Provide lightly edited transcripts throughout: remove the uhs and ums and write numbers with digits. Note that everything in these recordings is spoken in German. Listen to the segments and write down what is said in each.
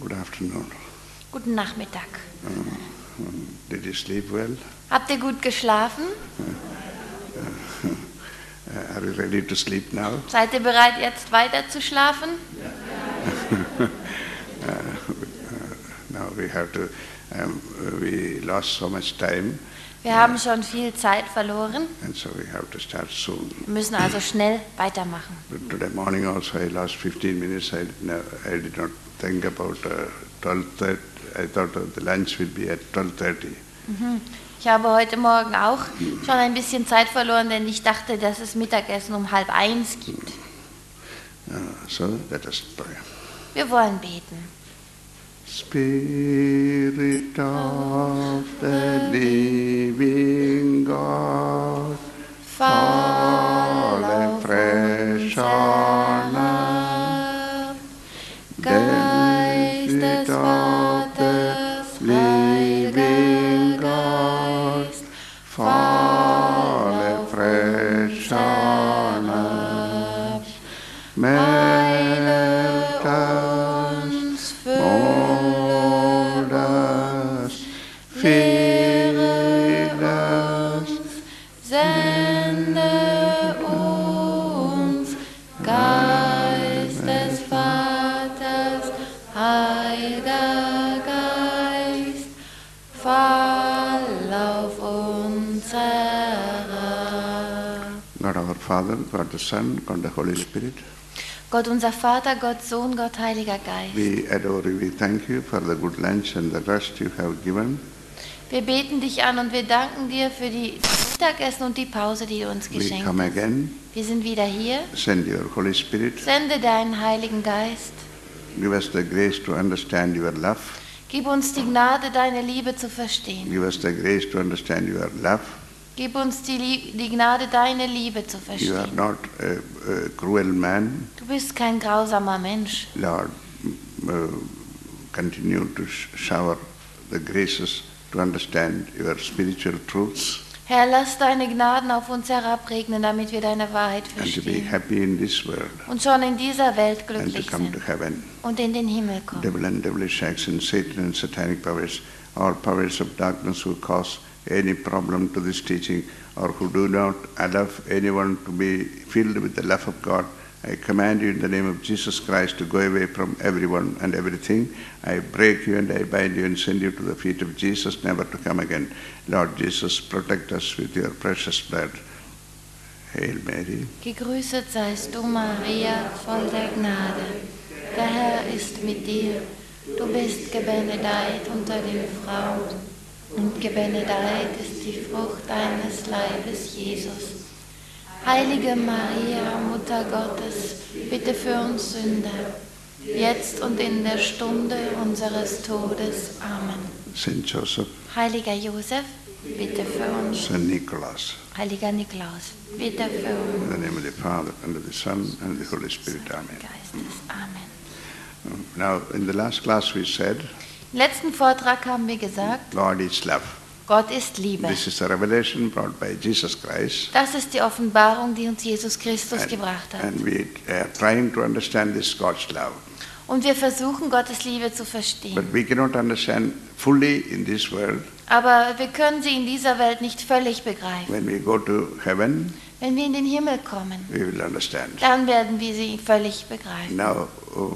Good afternoon. Guten Nachmittag. Did you sleep well? Habt ihr gut geschlafen? Are you ready to sleep now? Seid ihr bereit, jetzt weiter zu schlafen? Now we have to. We lost so much time, Wir haben schon viel Zeit verloren. and so we have to start soon. Wir müssen also schnell weitermachen. But today morning also, I lost 15 minutes. I did not think about 12:30. I thought the lunch will be at 12:30. Ich habe heute Morgen auch schon ein bisschen Zeit verloren, denn ich dachte, dass es Mittagessen um 12:30 gibt. So let us pray. Wir wollen beten. Spirit of the living God, Fall auf fresh uns on herab. Geist des Vaters, Heiliger Geist, fall auf fresh on us. Heile uns, Mold us, fill us, sende uns, Geist des Vaters, Heiliger Geist, fall auf uns herab. God our Father, God the Son, God the Holy Spirit, Gott unser Vater, Gott Sohn, Gott Heiliger Geist. we adore you, we thank you for the good lunch and the rest you have given. Wir beten dich an und wir danken dir für die Mittagessen und die Pause, die du uns We geschenkt come hast. again, Wir sind wieder hier. send your Holy Spirit, Sende deinen Heiligen Geist. give us the grace to understand your love, Gib uns die Gnade, deine Liebe zu verstehen. give us the grace to understand your love. Gib uns die Gnade, deine Liebe zu You are verstehen. not a cruel man, Du bist kein grausamer Mensch. Lord. Continue to shower the graces to understand your spiritual truths Herr, lass deine Gnaden auf uns herabregnen, damit wir deine Wahrheit and to be verstehen happy in this world und schon in dieser Welt and to glücklich come to sind heaven. und in den Himmel kommen. Devil and devilish actions, Satan and satanic powers, all powers of darkness who cause any problem to this teaching or who do not allow anyone to be filled with the love of God, I command you in the name of Jesus Christ to go away from everyone and everything. I break you and I bind you and send you to the feet of Jesus, never to come again. Lord Jesus, protect us with your precious blood. Hail Mary. Gegrüßet seist du, Maria, voll der Gnade. Der Herr ist mit dir. Du bist gebenedeit unter den Frauen und gebenedeit ist die Frucht deines Leibes, Jesus. Heilige Maria, Mutter Gottes, bitte für uns Sünder, jetzt und in der Stunde unseres Todes. Amen. Saint Joseph, Heiliger Josef, bitte für uns. Saint Nicholas, Heiliger Nikolaus, bitte für uns. in the name of the Father, and of the Son, and of the Holy Spirit. Amen. Geistes. Amen. Now, in the last class we said, Im letzten Vortrag haben wir gesagt, God is love. Gott ist Liebe. This is a revelation brought by Jesus Christ. Das ist die Offenbarung, die uns Jesus Christus gebracht hat. And we are trying to understand this God's love. Und wir versuchen, Gottes Liebe zu verstehen. But we cannot understand fully in this world. Aber wir können sie in dieser Welt nicht völlig begreifen. When we go to heaven, Wenn wir in den Himmel kommen, we will understand. dann werden wir sie völlig begreifen. Now,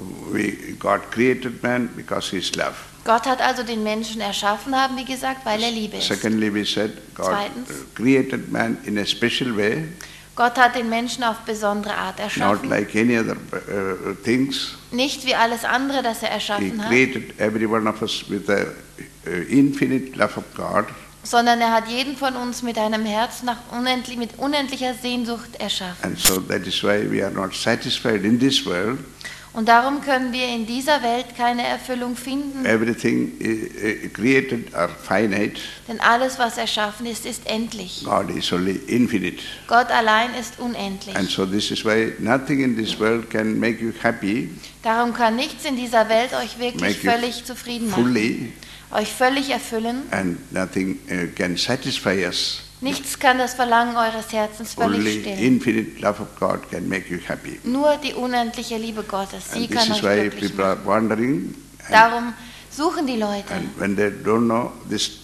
God created man because he is love. Gott hat also den Menschen erschaffen, haben wir gesagt, weil er Liebe ist. Secondly, we said God Zweitens. Created man in a special way, Gott hat den Menschen auf besondere Art not erschaffen. like any other things. Nicht wie alles andere, das er He erschaffen hat, created every one of us with the infinite love of God. sondern er hat jeden von uns mit einem Herz mit unendlicher Sehnsucht erschaffen. And so that is why we are not satisfied in this world. Und darum können wir in dieser Welt keine Erfüllung finden, Everything created are finite. denn alles, was erschaffen ist, ist endlich. God is only infinite. Gott allein ist unendlich. And so this is why nothing in this world can make you happy, Darum kann nichts in dieser Welt euch wirklich make you völlig zufrieden machen, fully, euch völlig erfüllen. and nothing can satisfy us. Nichts kann das Verlangen eures Herzens völlig Only stillen. infinite love of God can make you happy. Nur die unendliche Liebe Gottes, sie And this kann is euch why glücklich people are machen. wondering Darum suchen die Leute. And when they don't know this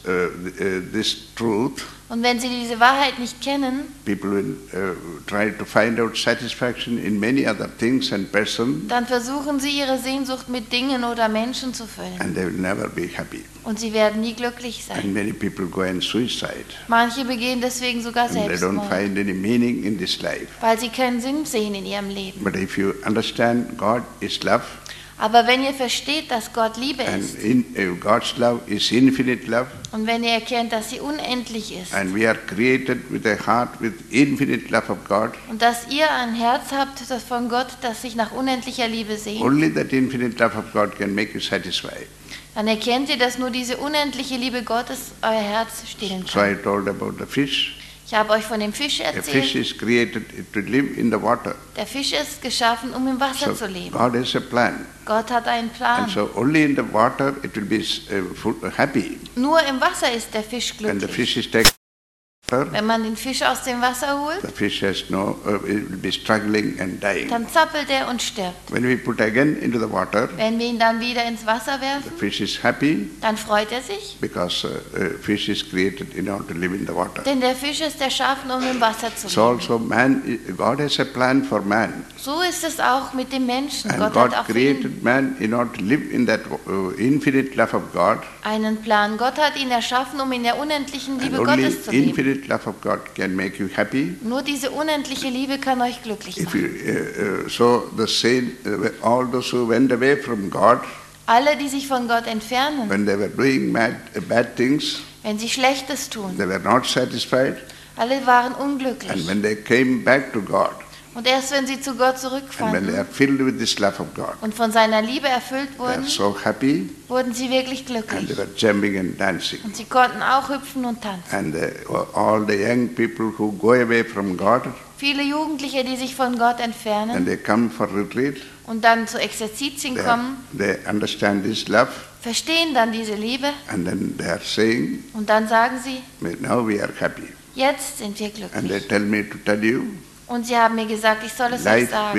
truth, Und wenn sie diese Wahrheit nicht kennen, people will try to find out satisfaction in many other things and persons, dann versuchen sie ihre Sehnsucht mit Dingen oder Menschen zu füllen. and they will never be happy. Und sie werden nie glücklich sein. And many people go and suicide, Manche begehen deswegen sogar and they don't Selbstmord, find any meaning in this life. weil sie keinen Sinn sehen in ihrem Leben. But if you understand God is love, Aber wenn ihr versteht, dass Gott Liebe and ist God's love is infinite love, und wenn ihr erkennt, dass sie unendlich ist and we are created with a heart with infinite love of God, und dass ihr ein Herz habt das von Gott, das sich nach unendlicher Liebe sehnt, only that infinite love of God can make you satisfied. dann erkennt ihr, dass nur diese unendliche Liebe Gottes euer Herz stillen So I kann. told about the fish. Ich habe euch von dem Fisch A fish erzählt. is created to live in the water. Der Fisch ist geschaffen, um im Wasser So zu leben. God has a plan. Gott hat einen And Plan. so only in the water it will be happy. Nur im Wasser ist der Fisch When the glücklich. fish is taken water, Wenn man den Fisch aus dem Wasser holt, the fish has it will be struggling and dying. dann zappelt er und stirbt. When we put again into the water, Wenn wir ihn dann wieder ins Wasser the werfen, fish is happy dann freut er sich, because fish is created in order to live in the water. denn der Fisch ist erschaffen, um im Wasser zu So leben. also God has a plan for man. So ist es auch mit dem Menschen. And Gott God hat auch für ihn created man in order to live in that infinite love of God. einen Plan. Gott hat ihn erschaffen, um in der unendlichen And Liebe only Gottes zu leben. infinite love of God can make you happy. Nur diese unendliche Liebe kann euch glücklich If you, machen. so the saint, all those who went away from God, Alle, die sich von Gott entfernen, when they were doing bad things, wenn sie Schlechtes tun, they were not satisfied. alle waren And unglücklich. when they came back to God, Und erst wenn sie zu Gott and when they zurückfanden are filled with this love of God, und von seiner Liebe erfüllt they are wurden, so happy, wurden sie wirklich and they glücklich. were jumping and dancing. Und sie konnten auch hüpfen und tanzen. And all the young people who go away from God, Viele Jugendliche, die sich von Gott and entfernen they come for retreat, und dann zu Exerzitien kommen, they understand this love, verstehen dann diese Liebe and then they are saying, und dann sagen sie, now we are happy. jetzt sind wir And they glücklich. tell me to tell you, Und sie haben mir gesagt, ich soll es euch life sagen.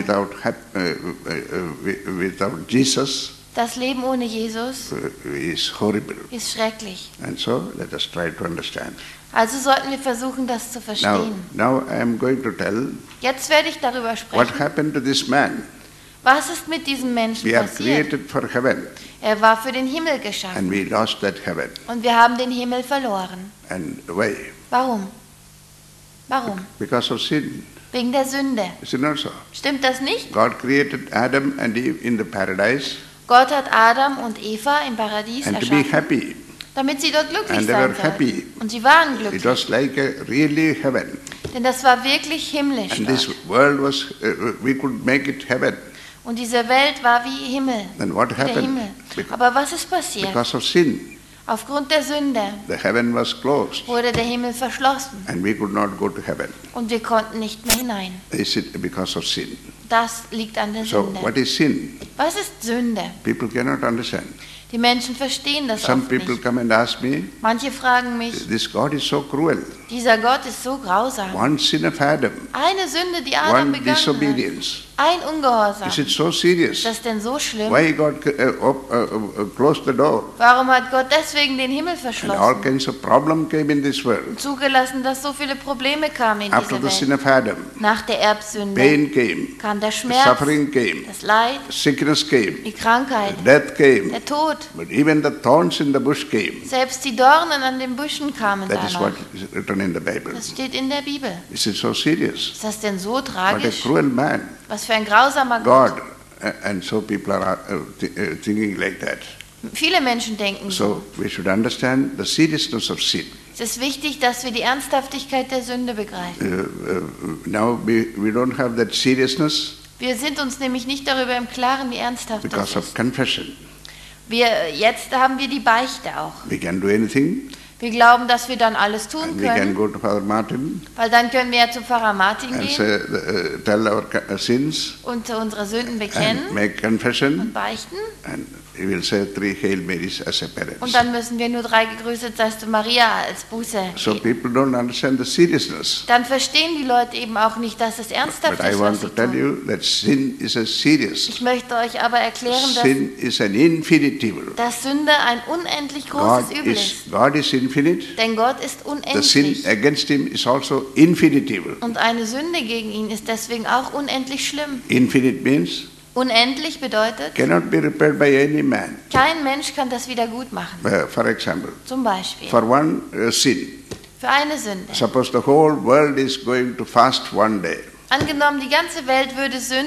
without Jesus Das Leben ohne Jesus is horrible. ist schrecklich. And so let us try to understand. Also sollten wir versuchen, das zu verstehen. Now I am going to tell Jetzt werde ich darüber what sprechen. happened to this man. Was ist mit diesem Menschen We are passiert? created for heaven, Er war für den Himmel geschaffen and we lost that heaven. und wir haben den Himmel verloren. And why? Warum? Warum? Because of sin. Wegen der Sünde. Is it not so? Stimmt das nicht? God created Adam and Eve in the paradise Gott hat Adam und Eva im Paradies and to be erschaffen, happy. damit sie dort glücklich And they sein were happy. sollten. Und sie waren It glücklich, was like a really heaven. denn das war wirklich himmlisch And this dort. world was, we could make it heaven. Und diese Welt war wie Himmel, Then what wie der happened? Himmel. Bec- Aber was ist passiert? Because of sin, Aufgrund der Sünde the heaven was closed wurde der Himmel verschlossen and we could not go to heaven. und wir konnten nicht mehr hinein. Is it because of sin? Das liegt an der So Sünde. what is sin? Was ist Sünde? People cannot understand. Die Menschen verstehen das Some oft people nicht. come and ask me, Manche fragen mich, this God is so cruel. dieser Gott ist so grausam. One sin of Adam, Eine Sünde, die Adam one begangen hat. disobedience. Ein Ungehorsam. Is it so serious? Ist das denn so schlimm? Why God closed the door? Warum hat Gott deswegen den Himmel And all verschlossen? kinds of problem came in this world. Zugelassen, dass so viele Probleme kamen in After diese the sin Welt. of Adam, Nach der Erbsünde pain came, kam der the Schmerz, suffering came, das Leid, sickness came, die Krankheit, death came, der Tod. but even the thorns in the bush came. Selbst die Dornen an den Büschen kamen That is what danach. is written in the Bible. Das steht in der Bibel. Is it so serious? Ist das denn so What a tragisch? cruel man. Was für ein grausamer God. Gott. And so people are thinking like that. Viele Menschen denken so. So we should understand the seriousness of sin. Es ist wichtig, dass wir die Ernsthaftigkeit der Sünde begreifen. Now we don't have that seriousness Wir sind uns nämlich nicht darüber im Klaren, wie ernsthaft das because of ist. confession. Jetzt haben wir die Beichte auch. We can do anything Wir glauben, dass wir dann alles tun And we can können, go to Father Martin weil dann können wir ja zu Pfarrer Martin and gehen say, tell our sins und unsere Sünden bekennen and make confession, und beichten. and he will say 3 Hail Marys as a parents. Und dann müssen wir nur 3 gegrüßet seist du Maria als Buße. So people don't understand the seriousness. Dann verstehen die Leute eben auch nicht, dass es ernsthaft But I ist, want was to sie tell tun. you that sin is a serious. Ich möchte euch aber erklären, Sin is an infinite evil. dass Sünde ein unendlich großes Übel ist. God is infinite. Denn Gott ist The sin unendlich. against him is also infinite evil. Und eine Sünde gegen ihn ist deswegen auch unendlich schlimm. Infinite means Unendlich bedeutet, cannot be repaired by any man. kein Mensch kann das wieder gut machen. For example, Zum Beispiel for one sin, für eine Sünde. suppose the whole world is going to fast one day. Angenommen, die ganze Welt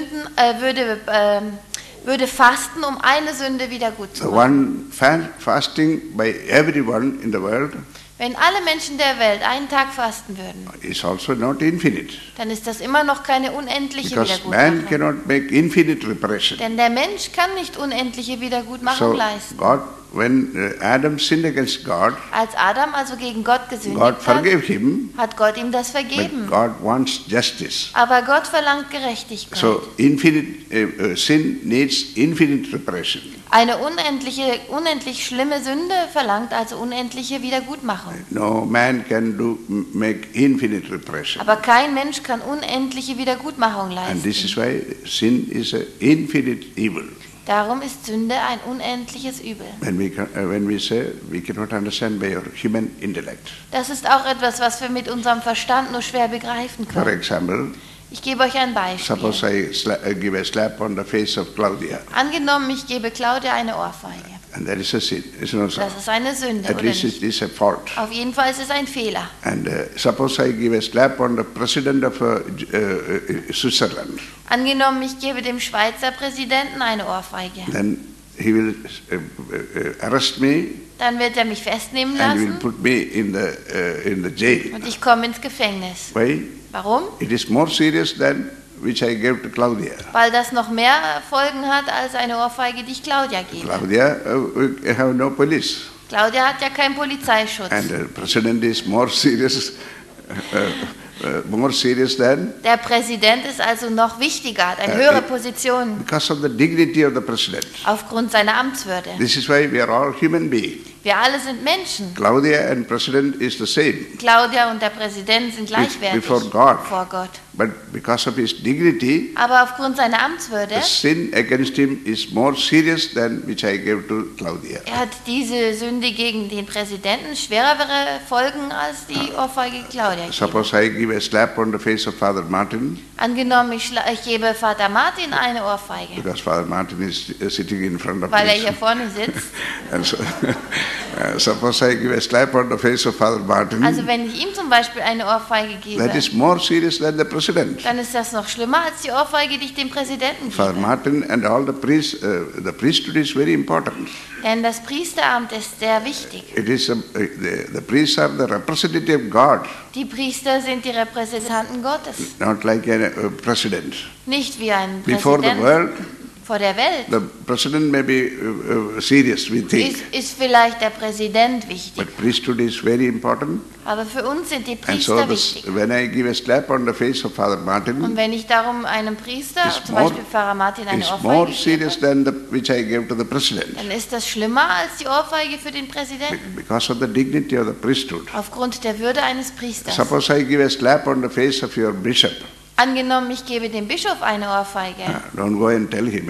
würde fasten, um eine Sünde wieder gut zu The machen. one fasting by everyone in the world Wenn alle Menschen der Welt einen Tag fasten würden, is also not infinite. dann ist das immer noch keine unendliche Because man Wiedergutmachung. cannot make infinite reparation. Denn der Mensch kann nicht unendliche Wiedergutmachung So leisten. God, when Adam sinned against God, Als Adam also gegen Gott God gesündigt hat, forgave him, hat Gott ihm das but vergeben. God wants justice. Aber Gott verlangt Gerechtigkeit. So sin needs infinite reparation. Eine unendlich schlimme Sünde verlangt also unendliche Wiedergutmachung. No man can make infinite reparation. Aber kein Mensch kann unendliche Wiedergutmachung And this is leisten. why sin is an infinite evil. Darum ist Sünde ein unendliches Übel. When we say we cannot understand by our human intellect. Das ist auch etwas, was wir mit unserem Verstand nur schwer begreifen For können. example, Ich gebe euch ein Beispiel. suppose I give a slap on the face of Claudia, Angenommen, ich gebe Claudia eine Ohrfeige. and that is a sin. It's not so. Das ist eine Sünde, At oder least nicht? it is a fault. Auf jeden Fall ist es ein Fehler. And suppose I give a slap on the president of Switzerland, Angenommen, ich gebe dem Schweizer Präsidenten eine Ohrfeige. then he will arrest me Dann wird er mich festnehmen and will lassen put me in the jail. und ich komme ins Gefängnis. Why? Warum? It is more serious than which I gave to Claudia. Weil das noch mehr Folgen hat als eine Ohrfeige, die ich Claudia gebe. Claudia have no police, Claudia hat ja keinen Polizeischutz. and the president is more serious than, Der Präsident ist also noch wichtiger, hat eine höhere Position because of the dignity of the president. aufgrund seiner Amtswürde. This is why we are all human beings. Wir alle sind Menschen. Claudia and president is the same, Claudia und der Präsident sind gleichwertig before God. vor Gott. but because of his dignity, Aber aufgrund seiner Amtswürde, the sin against him is more serious than which I gave to Claudia. hat diese Sünde gegen den Präsidenten schwerere Folgen als die Ohrfeige Claudia gebe. Suppose I give a slap on the face of Father Martin, Angenommen, ich gebe Vater Martin eine Ohrfeige, because Father Martin is sitting in front of weil er me. hier vorne sitzt. And so, suppose I give a slap on the face of Father Martin, Also wenn ich ihm zum Beispiel eine Ohrfeige gebe, that is more serious than the president. dann ist das noch schlimmer als die Ohrfeige, die ich dem Präsidenten Father gebe. Martin and all the priests, the priesthood is very important. Denn das Priesteramt ist sehr wichtig. It is the priests are the representative of God, Die Priester sind die Repräsentanten Gottes, not like a president. nicht wie ein Before the Präsident world, vor der Welt. the president may be serious, we think, Ist vielleicht der Präsident wichtig, but priesthood is very important. aber für uns sind die And so Priester wichtig. when I give a slap on the face of Father Und Martin, wenn ich darum einem Priester, It's zum more- Beispiel Pfarrer Martin, eine it's more Ohrfeige serious gebe, than which I gave to the president, dann ist das schlimmer als die Ohrfeige für den Präsidenten, because of the dignity of the priesthood. aufgrund der Würde eines Priesters. Suppose I give a slap on the face of your bishop, Angenommen, ich gebe dem Bischof eine Ohrfeige, don't go and tell him.